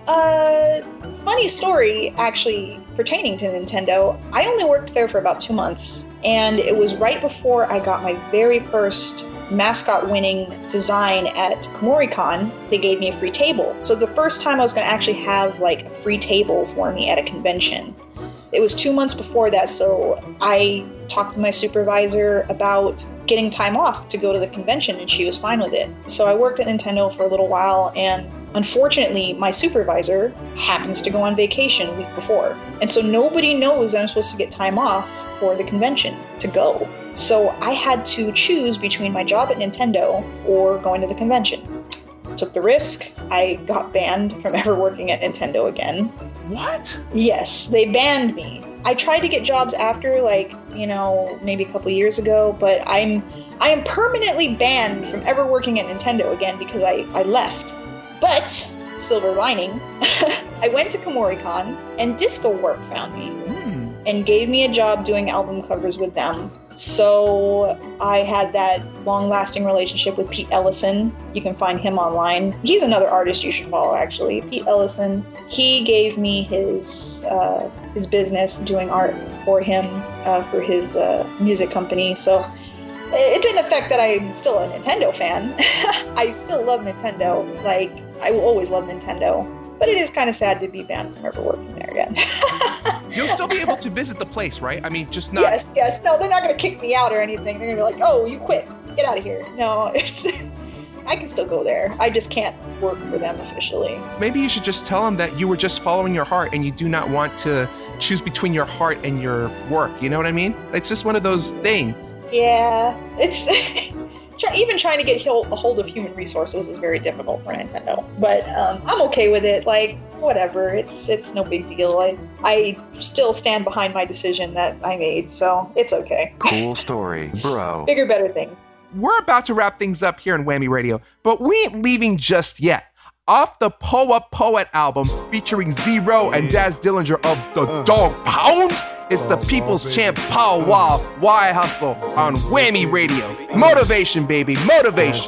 Funny story, actually, pertaining to Nintendo. I only worked there for about 2 months, and it was right before I got my very first mascot-winning design at KomoriCon. They gave me a free table. So the first time I was going to actually have, like, a free table for me at a convention. It was 2 months before that, so I talked to my supervisor about getting time off to go to the convention, and she was fine with it. So I worked at Nintendo for a little while, and unfortunately, my supervisor happens to go on vacation a week before. And so nobody knows that I'm supposed to get time off for the convention to go. So I had to choose between my job at Nintendo or going to the convention. Took the risk. I got banned from ever working at Nintendo again. What? Yes, they banned me. I tried to get jobs after, like, maybe a couple years ago, but I am permanently banned from ever working at Nintendo again because I left. But, silver lining, I went to KomoriCon, and Disco Warp found me and gave me a job doing album covers with them. So I had that long-lasting relationship with Pete Ellison. You can find him online. He's another artist you should follow, actually. Pete Ellison. He gave me his business doing art for him for his music company. So it didn't affect that I'm still a Nintendo fan. I still love Nintendo. Like, I will always love Nintendo. But it is kind of sad to be banned from ever working there again. You'll still be able to visit the place, right? I mean, just not... Yes. No, they're not going to kick me out or anything. They're going to be like, oh, you quit. Get out of here. No, I can still go there. I just can't work for them officially. Maybe you should just tell them that you were just following your heart and you do not want to choose between your heart and your work. You know what I mean? It's just one of those things. Yeah. It's... Even trying to get a hold of human resources is very difficult for Nintendo. But I'm okay with it. Like, whatever. It's no big deal. I still stand behind my decision that I made, so it's okay. Cool story, bro. Bigger, better things. We're about to wrap things up here in Whammy Radio, but we ain't leaving just yet. Off the Poa Poet album featuring Zero and Daz Dillinger of the Dog Pound, it's the People's Champ Pow Wow Why Hustle on Whammy Radio. Motivation, baby, motivation.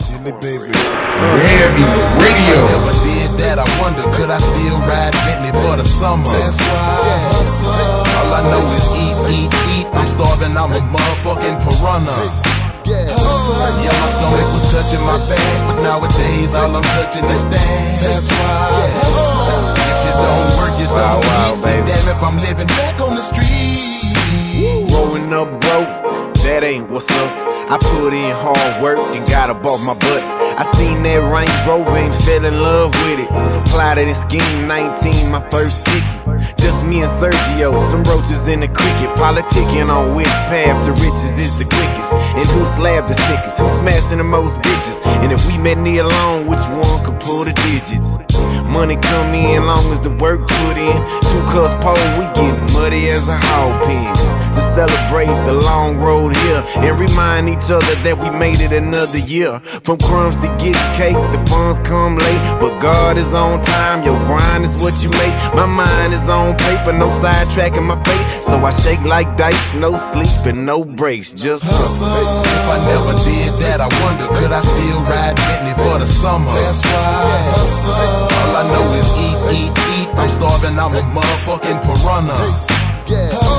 Whammy Radio. Never did that, I wonder, could I still ride Bentley for the summer? That's why I hustle. All I know is eat. I'm starving, I'm a motherfucking piranha. Yeah, my stomach was touching my back, but nowadays all I'm touching is that. That's why. If you don't work, you don't eat. Baby. Damn if I'm living back on the street. Growing up broke, that ain't what's up. I put in hard work and got up off my butt. I seen that Range Rover and fell in love with it. Plotted and schemed 19, my first ticket. Just me and Sergio, some roaches in the cricket. Politicking on which path to riches is the quickest. And who slabbed the sickest, who smashing the most bitches. And if we met near alone, which one could pull the digits? Money come in long as the work put in. 2 cups pole, we get muddy as a hog pen. To celebrate the long road here and remind each other that we made it another year. From crumbs to get cake, the funds come late, but God is on time, your grind is what you make. My mind is on paper, no sidetracking my fate. So I shake like dice, no sleep and no breaks, just hustle. If I never did that, I wonder, could I still ride Bentley for the summer? That's why I hustle. All I know is eat. I'm starving, I'm a motherfucking piranha.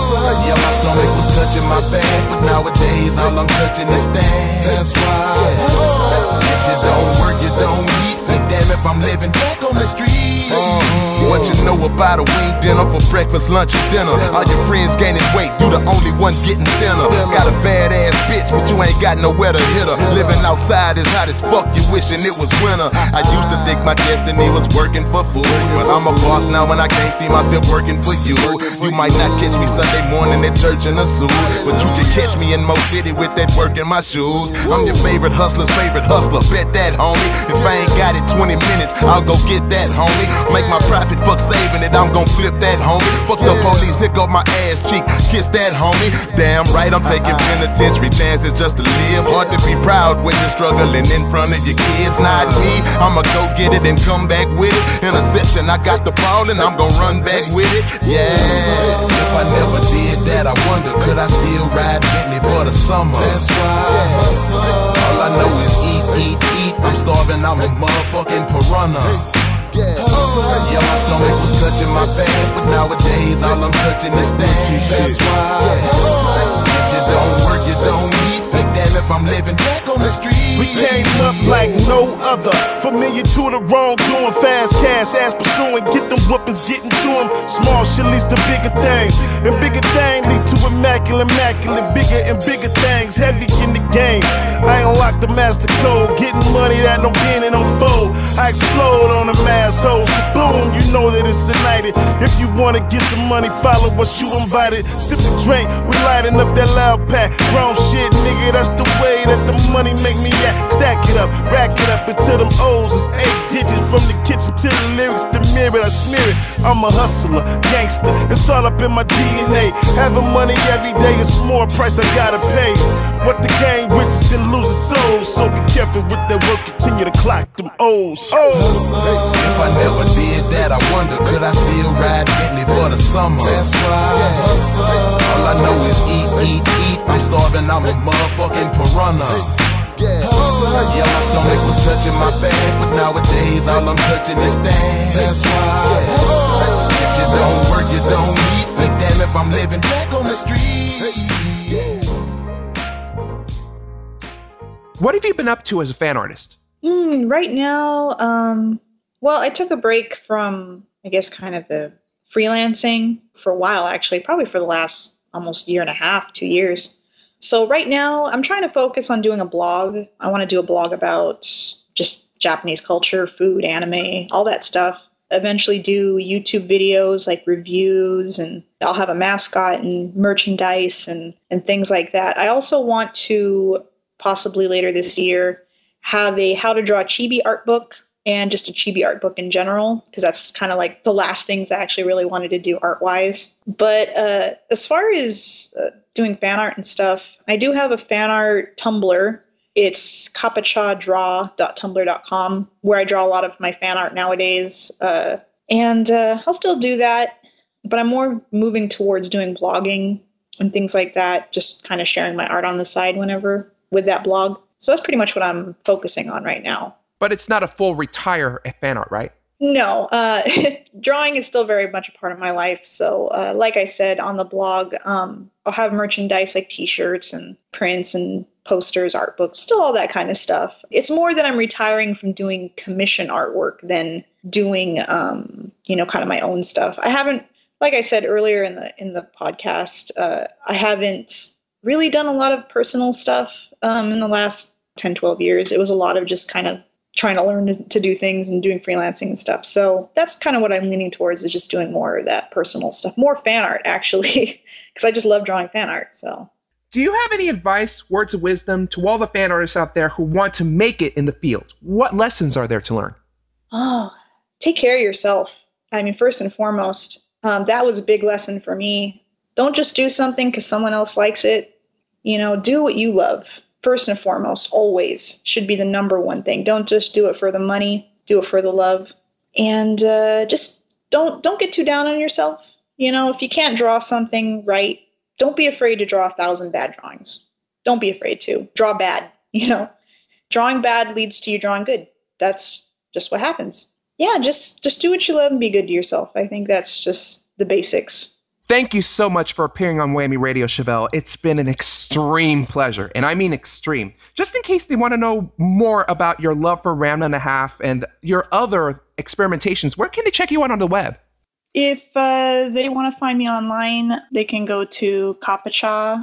Yeah, my stomach was touching my back, but nowadays all I'm touching is that. That's why. If you don't work, you don't eat. Like damn, if I'm living back on the street. What you know about a wing dinner for breakfast, lunch, and dinner? All your friends gaining weight, you the only one getting thinner. Got a badass bitch, but you ain't got nowhere to hit her. Living outside is hot as fuck, you wishing it was winter. I used to think my destiny was working for food, but I'm a boss now and I can't see myself working for you. You might not catch me Sunday morning at church in a suit, but you can catch me in Mo City with that work in my shoes. I'm your favorite hustler's favorite hustler, bet that homie. If I ain't got it 20 minutes, I'll go get that homie. Make my profit, fuck saving it, I'm gon' flip that homie. Fuck the police, hick up my ass cheek, kiss that homie. Damn right, I'm taking penitentiary chances just to live. Hard to be proud when you're struggling in front of your kids. Not me, I'ma go get it and come back with it. Interception, I got the ball and I'm gon' run back with it. Yeah. If I never did that, I wonder could I still ride Bentley for the summer? That's right. All I know is eat, eat, eat. I'm starving, I'm a motherfucking piranha. Yeah, my stomach was touching my back, but nowadays all I'm touching is that. That's why. If you don't work, you don't eat. Like damn, if I'm living back on the street. We came up like no other, familiar to the wrongdoing, fast cash, ass pursuing, get them whoopings, getting to them. Small shit leads to bigger things, and bigger things lead to immaculate, bigger and bigger things, heavy in the game. I unlock the master code, getting money that don't bend and don't fold. I explode on them assholes, boom, you know that it's united. If you wanna get some money, follow us, you invited. Sip the drink, we lighting up that loud pack. Grown shit, nigga, that's the way that the money make me act. Stack it up, rack it up until them O's is 8 digits. From the kitchen to the lyrics, the mirror, I smear it. I'm a hustler, gangster, it's all up in my DNA. Having money every day is more price I gotta pay. What the game riches and losing souls, so be careful with that work, continue to clock them O's. If I never did that, I wonder could I still ride Bentley for the summer? That's right. All I know is eat, eat, eat. I'm starving, I'm a motherfucking piranha. Yeah, my stomach was touching my back, but nowadays all I'm touching is that. That's right. If you don't work, you don't eat. Like damn, if I'm living back on the street. What have you been up to as a fan artist? Right now, well, I took a break from, I guess, kind of the freelancing for a while, actually, probably for the last almost year and a half, 2 years. So right now, I'm trying to focus on doing a blog. I want to do a blog about just Japanese culture, food, anime, all that stuff. Eventually do YouTube videos like reviews, and I'll have a mascot and merchandise and things like that. I also want to possibly later this year have a how to draw chibi art book and just a chibi art book in general, because that's kind of like the last things I actually really wanted to do art-wise. But as far as doing fan art and stuff, I do have a fan art Tumblr. It's kapachadraw.tumblr.com, where I draw a lot of my fan art nowadays. And I'll still do that, but I'm more moving towards doing blogging and things like that, just kind of sharing my art on the side whenever with that blog. So that's pretty much what I'm focusing on right now. But it's not a full retire fan art, right? No, drawing is still very much a part of my life. So like I said on the blog, I'll have merchandise like t-shirts and prints and posters, art books, still all that kind of stuff. It's more that I'm retiring from doing commission artwork than doing, kind of my own stuff. I haven't, like I said earlier in the podcast, I haven't really done a lot of personal stuff in the last 10, 12 years. It was a lot of just kind of trying to learn to do things and doing freelancing and stuff. So that's kind of what I'm leaning towards, is just doing more of that personal stuff, more fan art actually, because I just love drawing fan art. So do you have any advice, words of wisdom to all the fan artists out there who want to make it in the field? What lessons are there to learn? Oh, take care of yourself. I mean, first and foremost, that was a big lesson for me. Don't just do something because someone else likes it. Do what you love. First and foremost, always should be the number one thing. Don't just do it for the money, do it for the love. And just don't get too down on yourself. If you can't draw something right, don't be afraid to draw 1,000 bad drawings. Don't be afraid to. Draw bad, Drawing bad leads to you drawing good. That's just what happens. Yeah, just do what you love and be good to yourself. I think that's just the basics. Thank you so much for appearing on Whammy Radio, Chevelle. It's been an extreme pleasure, and I mean extreme. Just in case they want to know more about your love for Ram and a Half and your other experimentations, where can they check you out on the web? If they want to find me online, they can go to Kappacha,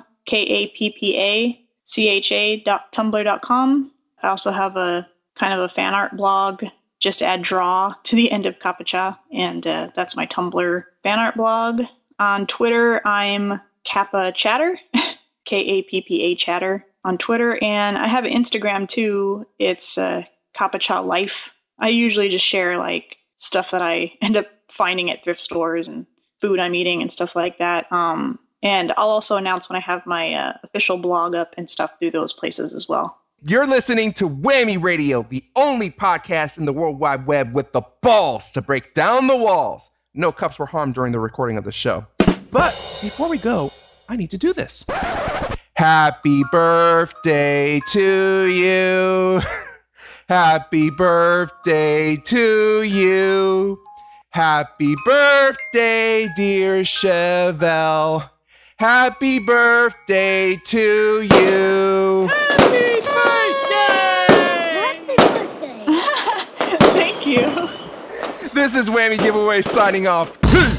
KAPPACHA.tumblr.com. I also have a kind of a fan art blog. Just add draw to the end of Kappacha, and that's my Tumblr fan art blog. On Twitter, I'm Kappa Chatter, Kappa Chatter on Twitter, and I have an Instagram too. It's Kappacha Life. I usually just share like stuff that I end up finding at thrift stores and food I'm eating and stuff like that. And I'll also announce when I have my official blog up and stuff through those places as well. You're listening to Whammy Radio, the only podcast in the World Wide Web with the balls to break down the walls. No cups were harmed during the recording of the show. But before we go, I need to do this. Happy birthday to you. Happy birthday to you. Happy birthday, dear Chevelle. Happy birthday to you. Happy birthday! Happy birthday! Thank you. This is Whammy Giveaway signing off. Peace!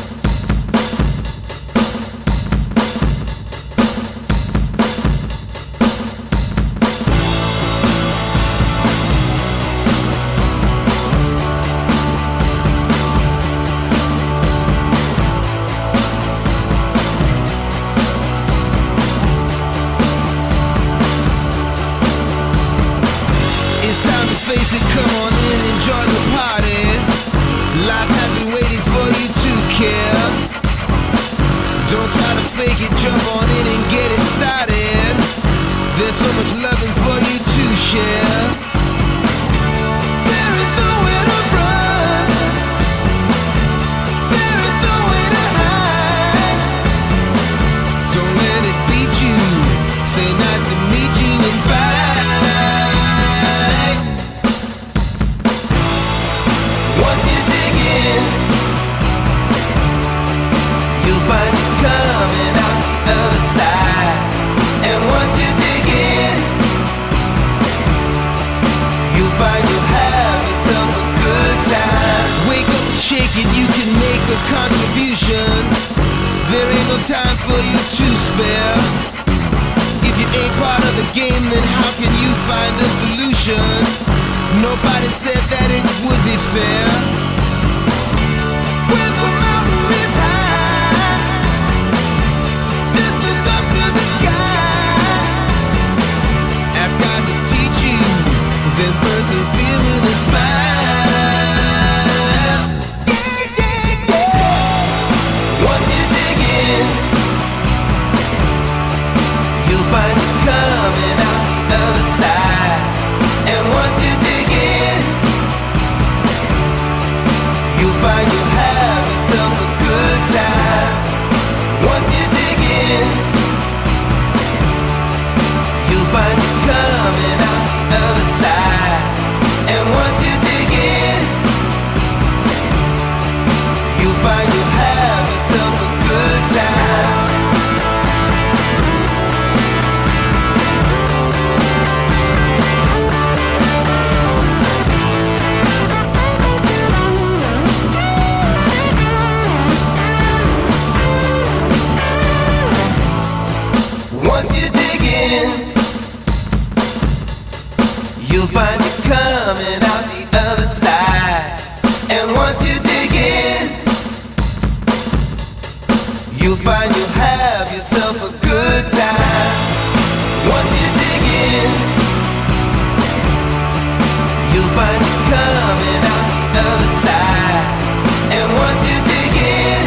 It's time to face it, come on in and join the party. Life has been waiting for you to care. Don't try to fake it, jump on in and get it started. There's so much loving for you to share. There is nowhere to run. There is nowhere to hide. Don't let it beat you. Say nice to meet you and bye. Once you dig in, you'll find it coming out the other side. And once you dig in, you'll find you'll have yourself a good time. Wake up and shake it, you can make a contribution. There ain't no time for you to spare. If you ain't part of the game, then how can you find a solution? Nobody said that it would be fair. When the mountain is high, just look up to the sky. Ask God to teach you, then persevere with a smile. Yeah, yeah, yeah. Once you dig in, you'll find it coming out the other side. And once you dig in, you'll find you'll have yourself a good time. Once you dig in, you'll find it coming out the other side. And once you dig in, you'll find you'll have yourself a good time. Once you dig in, you'll find it coming out the other side. And once you dig in, you'll find you'll have yourself a good time. Once you dig in, you'll find it coming out the other side. And once you dig in,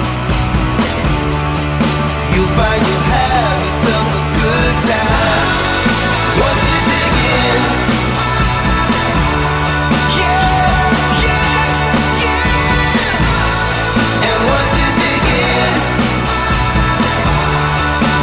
you'll find you'll have yourself a good time. Once you dig in, yeah, yeah, yeah. And once you dig in,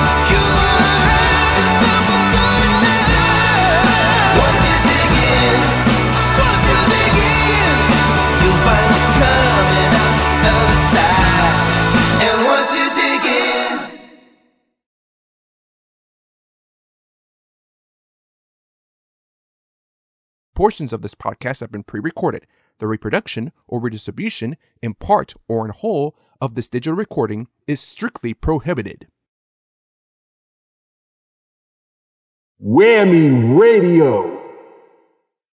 portions of this podcast have been pre-recorded. The reproduction or redistribution, in part or in whole, of this digital recording is strictly prohibited. Whammy Radio.